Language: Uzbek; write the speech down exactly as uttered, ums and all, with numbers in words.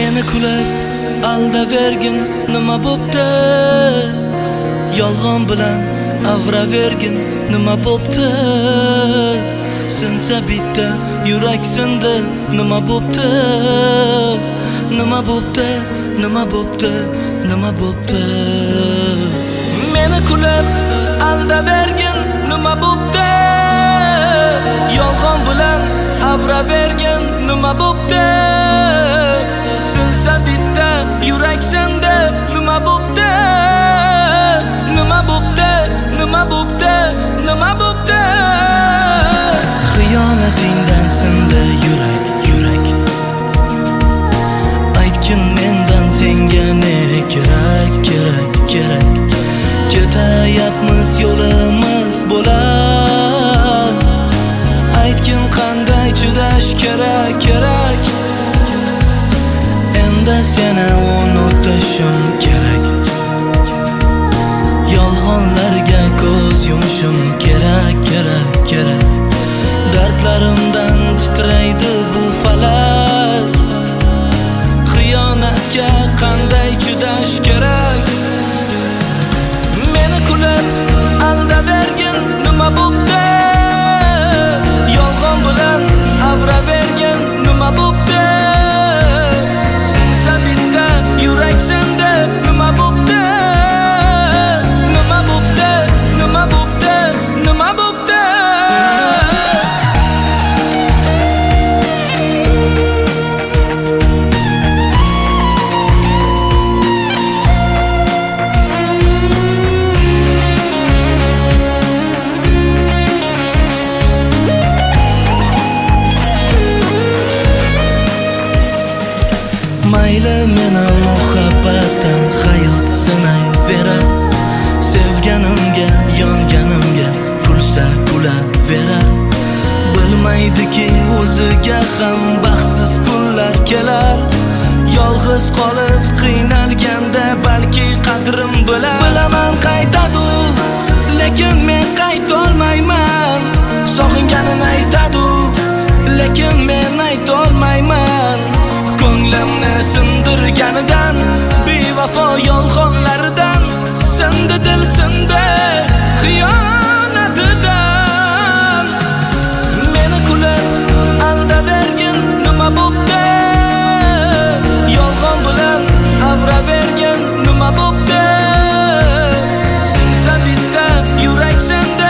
Meni kulib aldavergin nima bo'pti? Yolg'on bilan avravergin nima bo'pti? Sinsa bitta yurak sindi nima bo'pti? Nima bo'pti? Nima bo'pti? Nima bo'pti? Meni kulib aldavergin nima bo'pti? Yolg'on bilan avravergin nima bo'pti? Sinsa bitta yurak sindi nima bo'pti? Nima bo'pti? Nima bo'pti? Nima bo'pti? Xiyonatingdan sindi yurak, yurak. Aytgin mendan senga ne kerak, kerak, kerak. Ketayapmiz yo'limiz bo'lar. Aytgin qanday chidash kerak, kerak. Endi seni unutishim kerak. Yolg'onlarga ko'z yumishim kerak, kerak, kerak. Dardlarimdan titraydi bu falak. Xiyonatga qanday chidash kerak? Meni kulib aldavergin nima bo'pti? Yolg'on bilan avravergin nima bo'pti? Sinsa bitta yurak sindi nima bo'pti? Nima bo'pti? Nima bo'pti? Nima bo'pti? Mayli meni muhabbatdan hayot sinayverar. Sevganimga, yonganimga kulsa kulaverar. Bilmaydiki o'ziga ham baxtsiz kunlar kelar. Yolg'iz qolib qiynalganda balki qadrim bilar. Bilaman qaytadi, lekin men qaytolmayman. Sog'inganini aytadi, lekin men aytolmayman. Ko'nglimni sindirganidan, bevafo yolg'onlaridan, sindi dil sindi xiyonatidan. Meni kulib aldavergin nima bo'pti? Yolg'on bilan avravergin nima bo'pti? Sinsa bitta yurak sindi